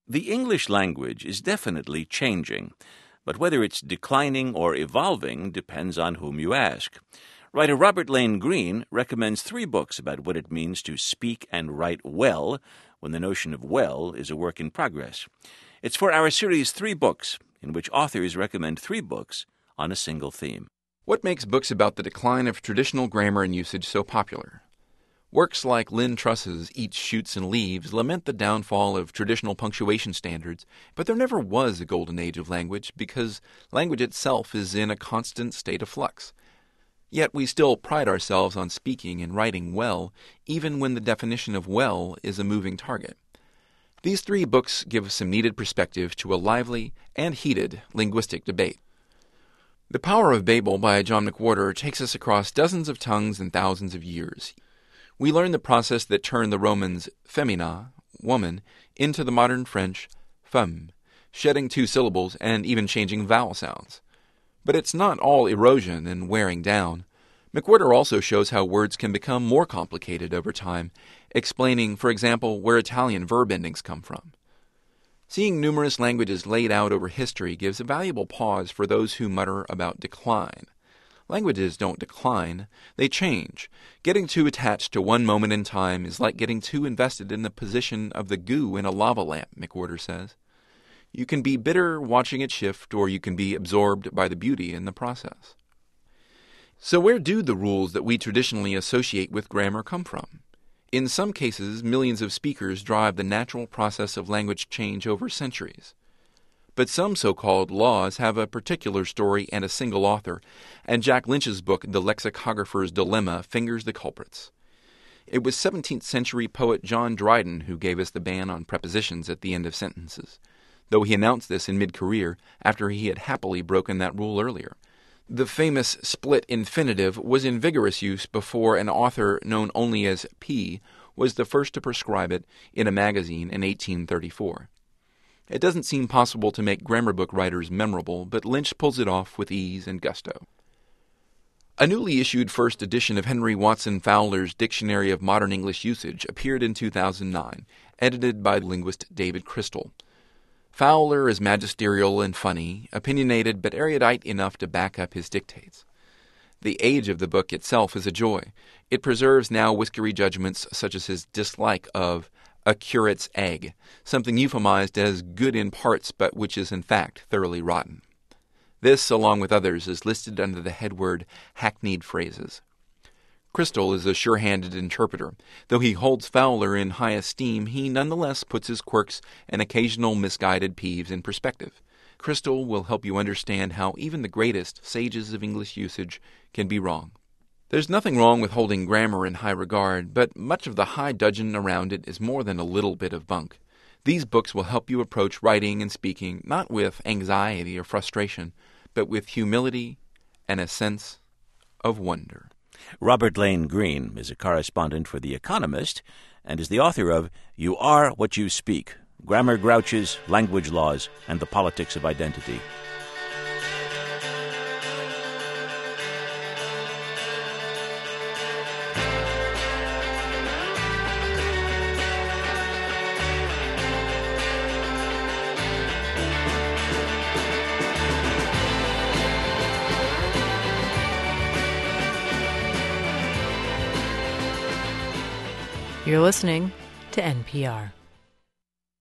The English language is definitely changing, but whether it's declining or evolving depends on whom you ask. Writer Robert Lane Greene recommends 3 books about what it means to speak and write well when the notion of well is a work in progress. It's for our series 3 Books, in which authors recommend 3 books on a single theme. What makes books about the decline of traditional grammar and usage so popular? Works like Lynn Truss's Eats, Shoots, and Leaves lament the downfall of traditional punctuation standards, but there never was a golden age of language because language itself is in a constant state of flux. Yet we still pride ourselves on speaking and writing well, even when the definition of well is a moving target. These 3 books give some needed perspective to a lively and heated linguistic debate. The Power of Babel by John McWhorter takes us across dozens of tongues and thousands of years. We learn the process that turned the Romans femina, woman, into the modern French femme, shedding 2 syllables and even changing vowel sounds. But it's not all erosion and wearing down. McWhorter also shows how words can become more complicated over time, explaining, for example, where Italian verb endings come from. Seeing numerous languages laid out over history gives a valuable pause for those who mutter about decline. Languages don't decline, they change. Getting too attached to one moment in time is like getting too invested in the position of the goo in a lava lamp, McWhorter says. You can be bitter watching it shift, or you can be absorbed by the beauty in the process. So where do the rules that we traditionally associate with grammar come from? In some cases, millions of speakers drive the natural process of language change over centuries. But some so-called laws have a particular story and a single author, and Jack Lynch's book, The Lexicographer's Dilemma, fingers the culprits. It was 17th century poet John Dryden who gave us the ban on prepositions at the end of sentences, though he announced this in mid-career after he had happily broken that rule earlier. The famous split infinitive was in vigorous use before an author known only as P was the first to prescribe it in a magazine in 1834. It doesn't seem possible to make grammar book writers memorable, but Lynch pulls it off with ease and gusto. A newly issued first edition of Henry Watson Fowler's Dictionary of Modern English Usage appeared in 2009, edited by linguist David Crystal. Fowler is magisterial and funny, opinionated but erudite enough to back up his dictates. The age of the book itself is a joy. It preserves now whiskery judgments such as his dislike of a curate's egg, something euphemized as good in parts but which is in fact thoroughly rotten. This, along with others, is listed under the headword hackneyed phrases. Crystal is a sure-handed interpreter. Though he holds Fowler in high esteem, he nonetheless puts his quirks and occasional misguided peeves in perspective. Crystal will help you understand how even the greatest sages of English usage can be wrong. There's nothing wrong with holding grammar in high regard, but much of the high dudgeon around it is more than a little bit of bunk. These books will help you approach writing and speaking not with anxiety or frustration, but with humility and a sense of wonder. Robert Lane Greene is a correspondent for The Economist and is the author of You Are What You Speak, Grammar Grouches, Language Laws, and the Politics of Identity. You're listening to NPR.